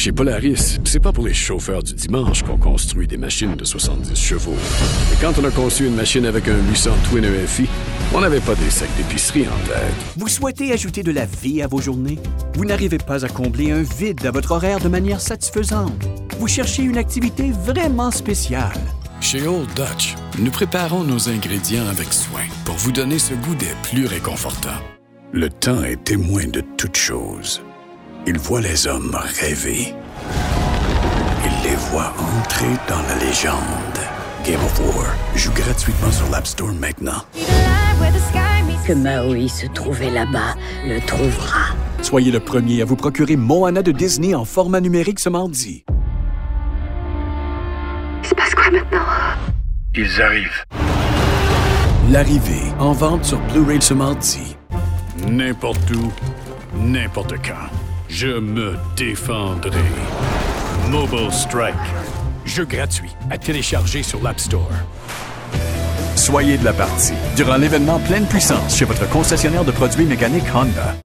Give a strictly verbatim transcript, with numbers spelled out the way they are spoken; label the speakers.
Speaker 1: Chez Polaris, c'est pas pour les chauffeurs du dimanche qu'on construit des machines de soixante-dix chevaux. Et quand on a conçu une machine avec un huit cents Twin E F I, on n'avait pas des sacs d'épicerie en tête.
Speaker 2: Vous souhaitez ajouter de la vie à vos journées? Vous n'arrivez pas à combler un vide à votre horaire de manière satisfaisante. Vous cherchez une activité vraiment spéciale.
Speaker 3: Chez Old Dutch, nous préparons nos ingrédients avec soin pour vous donner ce goût des plus réconfortants.
Speaker 4: Le temps est témoin de toutes choses. Il voit les hommes rêver. Il les voit entrer dans la légende. Game of War joue gratuitement sur l'App Store maintenant.
Speaker 5: Que Maui se trouvait là-bas le trouvera.
Speaker 2: Soyez le premier à vous procurer Moana de Disney en format numérique ce mardi.
Speaker 5: Il se passe quoi maintenant?
Speaker 4: Ils arrivent.
Speaker 2: L'arrivée, en vente sur Blu-ray ce mardi.
Speaker 1: N'importe où, n'importe quand, je me défendrai. Mobile Strike. Jeu gratuit à télécharger sur l'App Store.
Speaker 2: Soyez de la partie durant l'événement Pleine Puissance chez votre concessionnaire de produits mécaniques Honda.